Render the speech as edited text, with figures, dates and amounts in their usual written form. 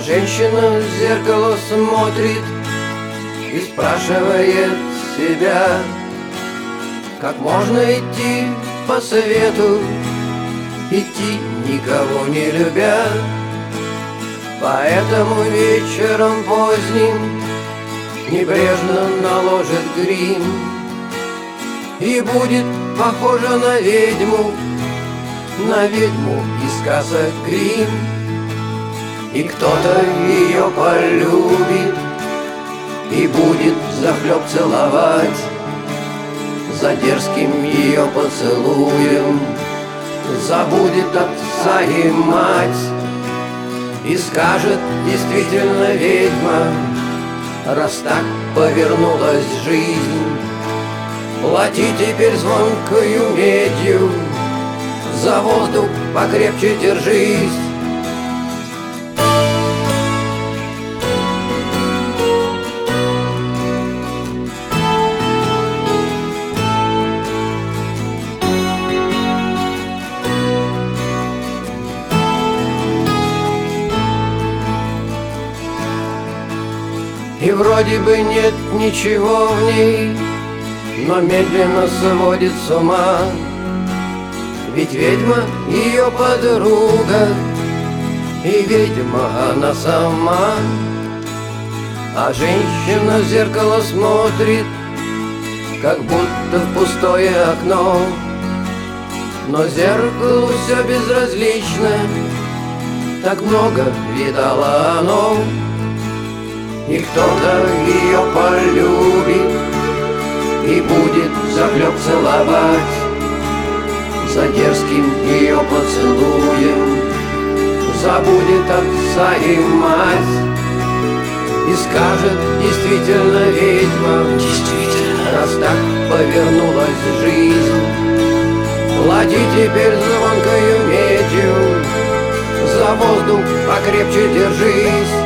женщина в зеркало смотрит и спрашивает себя, как можно идти по свету, идти никого не любя. Поэтому вечером поздним небрежно наложит грим и будет похожа на ведьму из сказок Гримм. И кто-то ее полюбит и будет взахлеб целовать, за дерзким ее поцелуем забудет отца и мать и скажет: действительно ведьма, раз так повернулась жизнь, плати теперь звонкою медью, за воздух покрепче держись. И вроде бы нет ничего в ней, но медленно сводит с ума. Ведь ведьма ее подруга, и ведьма она сама. А женщина в зеркало смотрит, как будто в пустое окно, но зеркалу все безразлично, так много видало оно. И кто-то ее полюбит и будет взахлеб целовать, за дерзким ее поцелуем забудет отца и мать и скажет: действительно ведьма, раз так повернулась жизнь, плати теперь звонкою медью, за воздух покрепче держись.